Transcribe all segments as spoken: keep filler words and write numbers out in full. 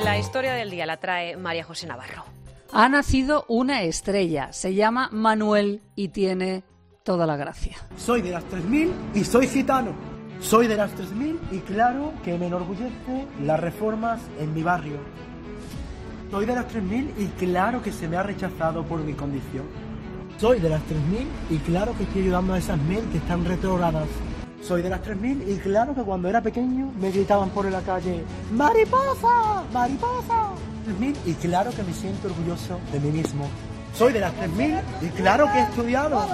La historia del día la trae María José Navarro. Ha nacido una estrella, se llama Manuel y tiene toda la gracia. Soy de las tres mil y soy gitano. Soy de las tres mil y claro que me enorgullece las reformas en mi barrio. Soy de las tres mil y claro que se me ha rechazado por mi condición. Soy de las tres mil y claro que estoy ayudando a esas mil que están retrogradas. Soy de las tres mil y claro que cuando era pequeño me gritaban por la calle ¡Mariposa! ¡Mariposa! tres mil y claro que me siento orgulloso de mí mismo. Soy de las tres mil y claro que he estudiado.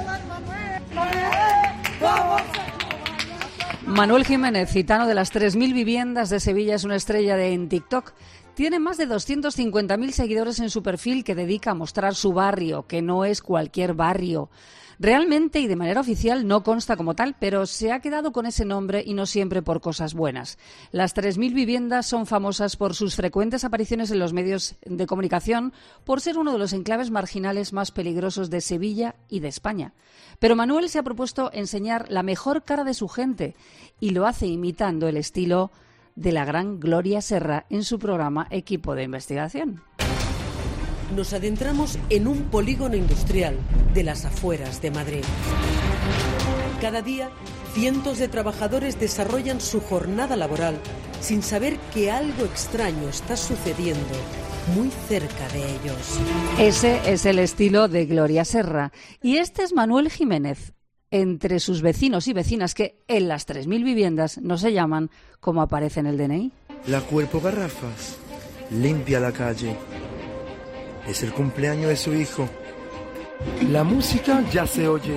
Manuel Jiménez, gitano de las tres mil viviendas de Sevilla, es una estrella de en TikTok. Tiene más de doscientos cincuenta mil seguidores en su perfil que dedica a mostrar su barrio, que no es cualquier barrio. Realmente y de manera oficial no consta como tal, pero se ha quedado con ese nombre y no siempre por cosas buenas. Las tres mil viviendas son famosas por sus frecuentes apariciones en los medios de comunicación, por ser uno de los enclaves marginales más peligrosos de Sevilla y de España. Pero Manuel se ha propuesto enseñar la mejor cara de su gente y lo hace imitando el estilo de la gran Gloria Serra en su programa Equipo de Investigación. Nos adentramos en un polígono industrial de las afueras de Madrid. Cada día, cientos de trabajadores desarrollan su jornada laboral sin saber que algo extraño está sucediendo muy cerca de ellos. Ese es el estilo de Gloria Serra. Y este es Manuel Jiménez, entre sus vecinos y vecinas que en las tres mil viviendas no se llaman como aparece en el D N I. La cuerpo garrafas, limpia la calle. Es el cumpleaños de su hijo. La música ya se oye.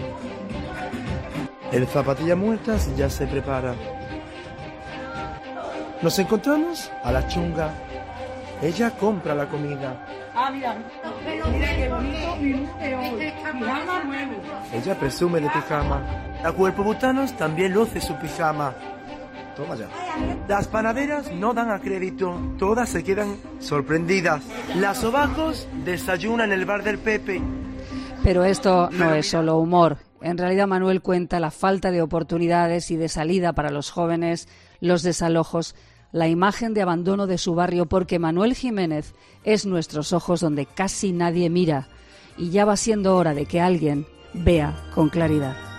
El zapatilla muertas ya se prepara. Nos encontramos a la chunga. Ella compra la comida. Ah, mira, mira qué bonito mi look de hoy. Pijama nuevo. Ella presume de pijama. La cuerpo butanos también luce su pijama. Toma ya. Las panaderas no dan a crédito, todas se quedan sorprendidas. Las sobacos desayunan en el bar del Pepe. Pero esto no es solo humor. En realidad Manuel cuenta la falta de oportunidades y de salida para los jóvenes, los desalojos, la imagen de abandono de su barrio, porque Manuel Jiménez es nuestros ojos donde casi nadie mira. Y ya va siendo hora de que alguien vea con claridad.